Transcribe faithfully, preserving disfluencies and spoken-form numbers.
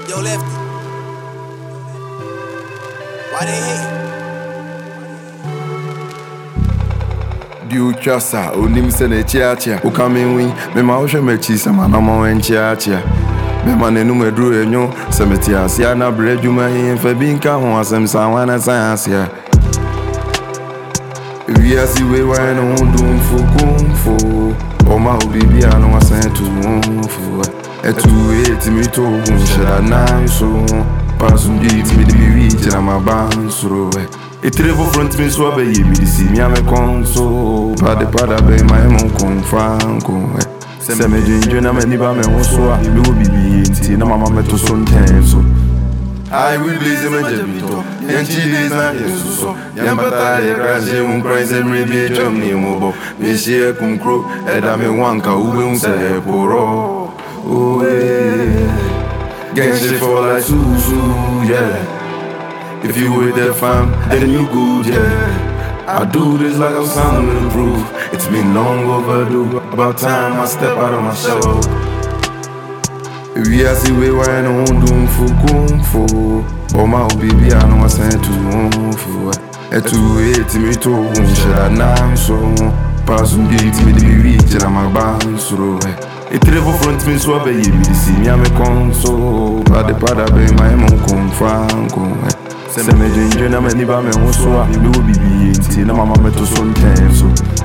Yo, Lefty. Why they hate? Diu chasa, onim se ne chiachia. O coming win, me ma oshe me chisa, man, I'm on chiachia. Me man, no me drew a new cemetery. See, I na bread you may in Fabinka, who has some someone as science here. We are see we wine on doom for kung fu. Oh, my baby, I know I sent to one for a two eight me to share a nine so. Pass on deep me the reach and I'm a bounce through it. A triple front me so be me see me I'm a console. But the pada be my own con franco. Se me ginger na me ni ba me so a do bibi enti na mama me to son tenso. I will blaze me jebito. Enti days na yesuso. Yambata ye crazy un crazy me be jom ni mobo. Me share kum crow e da me wanka ube un se poro. Oh yeah. Gang shit for like Susu, yeah. If you with that fam, then you good, yeah. I do this like I'm sounding to prove. It's been long overdue. About time I step out of my shell. We are see we wine on doom for kung fu. But my baby, I know I sent to one for a two eight me to one shit I nine so. Pass on deep me the reach and I'm a bounce through it. A triple front me so be me see me I'm a console. But the pada be my own con franco. Se me ginger na me ni ba me so a do bibi enti na mama me to son tenso.